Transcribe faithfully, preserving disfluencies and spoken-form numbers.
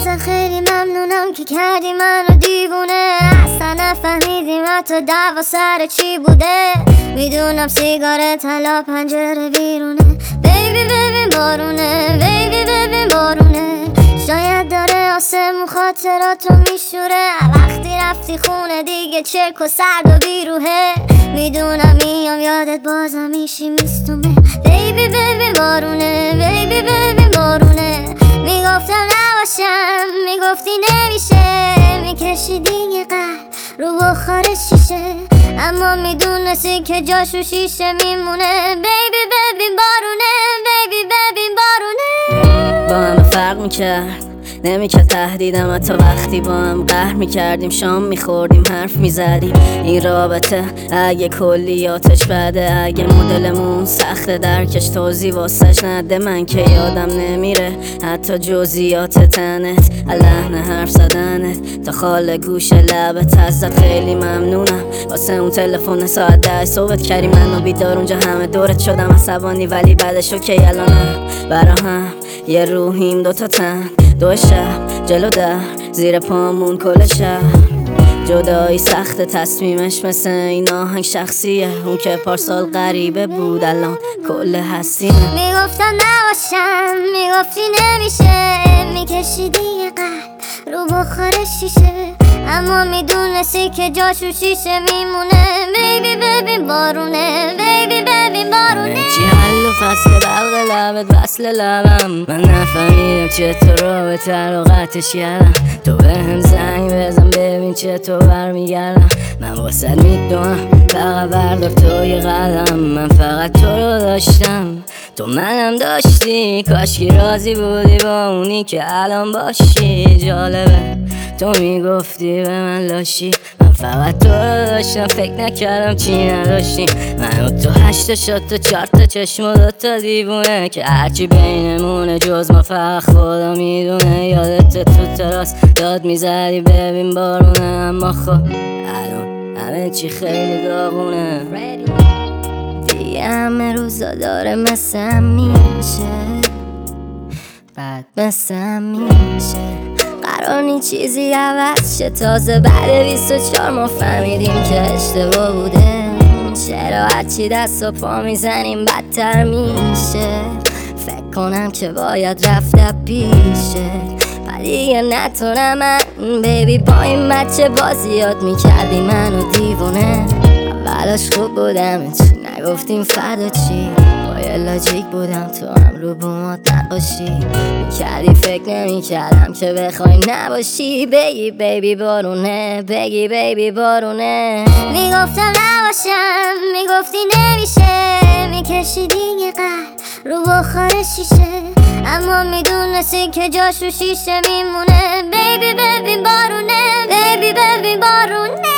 ازت خیلی ممنونم که کردی منو دیوونه. اصلا نفهمیدیم حتی دعوا سر چی بوده. میدونم سیگار طلا پنجره بیرونه. بیبی ببین بارونه، بیبی ببین بارونه. شاید داره آسمون خاطراتو میشوره. وقتی رفتی خونه دیگه چرک و سرد و بیروحه. میدونم میام یادت بازم میشی میستومه. بیبی ببین بارونه، بیبی ببین بارونه. میگفتم نباشم، میگفتی نمیشه. میکشیدی یه قلب رو بخار شیشه، اما میدونستی که جاشو شیشه میمونه. بیبی ببین بارونه، بیبی ببین بارونه. با همه فرق میکرد، نمیکرد تهدیدم حتی وقتی با هم قهر میکردیم. شام میخوردیم، حرف میزدیم. این رابطه اگه کلیاتش بده، اگه مدلمون سخته درکش توضیح واسش نده. من که یادم نمیره حتی جزئیات تنت، لحن حرف زدنت تا خال گوش لبت. ازت خیلی ممنونم واسه اون تلفن ساعت ده صبحت کردی منو بیدار. اونجا همه دورت شدم عصبانی ولی بعدش اوکی. الانم برا هم یه روحیم دوتا تن، دو شب جلو در زیر پامون کل شب. جدایی سخت تصمیمش مثل این آهنگ شخصیه. اون که پارسال غریبه بود الان کل هستیه. میگفتم نباشم، میگفتی نمیشه. میکشیدی یه قلب رو بخار شیشه، اما میدونستی که جاشو شیشه میمونه. بیبی ببین بارونه، بیبی ببین بارونه. چی حل و فصل بلغ لبت وصل لبم. من نفهمیدم چطور رابطه رو قطعش کردم. تو به هم زنگ بزن ببین چطور برمیگردم. من واسه میدونم فقط بردار توی قدم. من فقط تو رو داشتم، تو منم داشتی. کاشکی راضی بودی با اونی که الان باشی. جالبه تو میگفتی به من لاشی، من فقط تو رو داشتم. فکر نکردم چی نداشتی. من و تو هشت شد تو چهار تا چشم و دوتا دیوونه، که هرچی بینمونه جز ما فقط خدا میدونه. یادت تو تراس داد میزدی ببین بارونه، اما خب الان همه چی خیلی داغونه. دیگه همه روزا داره مثل همیشه، بعد مثل همیشه. قرار نی چیزی عوض شه، تازه بعد بیست و چهار ما فهمیدیم که اشتباه بوده. چرا هرچی دست و پا میزنیم بدتر میشه. فکر کنم که باید رفت پیشه، ولی دیگه نتونم من. بیبی با این بچه بازیات میکردی منو دیوونه. اولاش خوب بودم چی نگفتیم فردا چی. با یه لاجیک بودم تو هم رو بومات نقاشی میکردی. فکر نمیکردم که بخوای نباشی. بگی بیبی بارونه، بگی بیبی بارونه. میگفتم نباشم، میگفتی نمیشه. میکشیدی یه قلب رو بخار شیشه، اما میدونستی که جاشو شیشه میمونه. بیبی ببین بارونه، بیبی ببین بارونه.